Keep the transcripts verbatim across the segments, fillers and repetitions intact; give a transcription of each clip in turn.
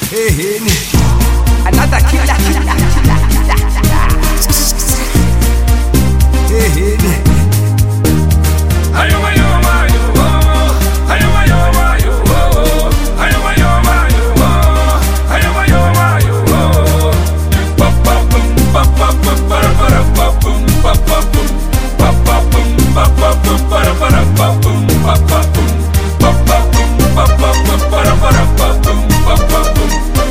Hey, another killer, killer, killer, killer. Hey, ayo ayo ayo, ayo ayo ayo, ayo ayo ayo, ayo ayo ayo. Pop pop pum, pop pop pum, para para pop pum, pop pop pum, pop pop pum, pop pop pum, para para pop pum, pop pop pum, pop pop pum, pop pop pum, para para pop pum, pop pop pum.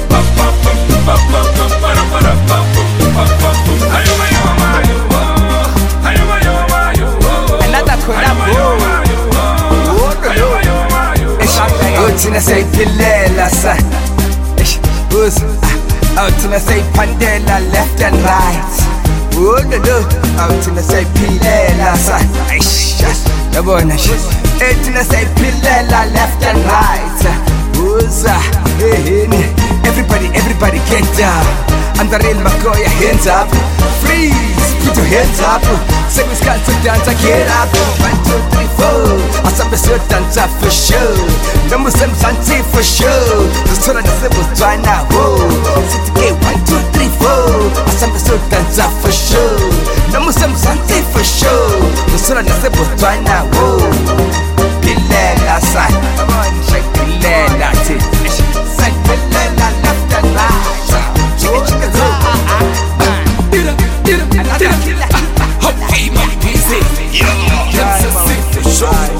Tina say Pilela sa, who's out Tina say Pandela left and right. Oh no no, out Tina say Pilela sa, ish, the boy na shit. Hey Tina say Pilela left and right. Who's hey everybody everybody get down. And the real Makoya hands up, freeze, put your hands up. Say we got to dance, get up. One two three four. I saw the shirt dance up for sure. No Muslim Santi for sure. The story that said was trying now. Sit again, one, two, three, four. I saw the shirt dance up for sure. No Muslim Santi for sure. The story that said was trying now. Pilela side, come on, shake Pilela tip. Say Pilela left and right. Chicken chicken zoo. Dida dida dida. Hop female busy. Yo, that's a sick for sure.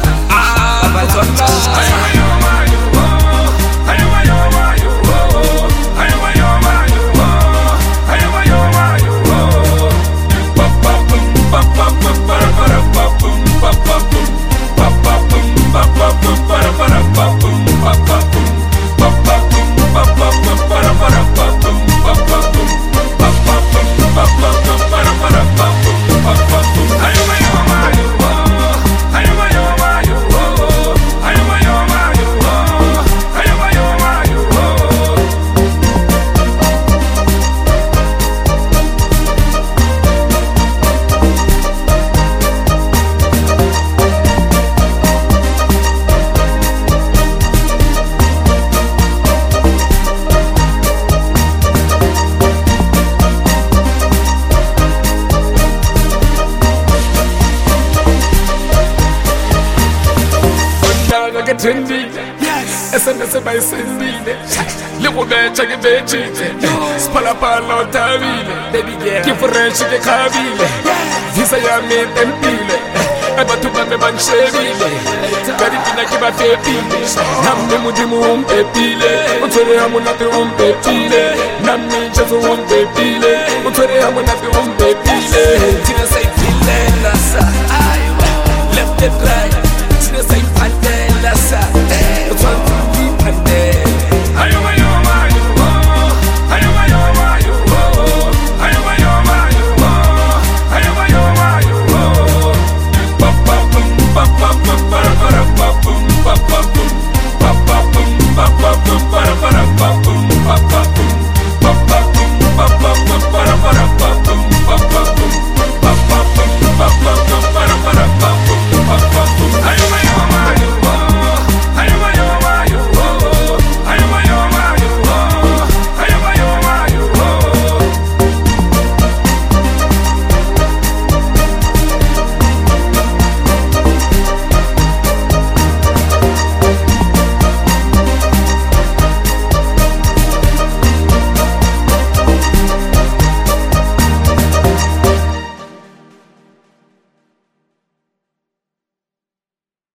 Yes, S M S by Sendine. Little bit, check it, bitch. Spalapalo, Tavile. Baby, yeah. Give for French, the Cabile. Visa Yami, and Pile. Ever to my man, Chevile. Caribina, give a fair pile. Nammy Mudimu, Pepile. Utere Hamunati, um, Pepile. Nammy just um, Pepile. Utere Hamunati, um, Pepile. Tina say, Pile, Lassa. Left and right.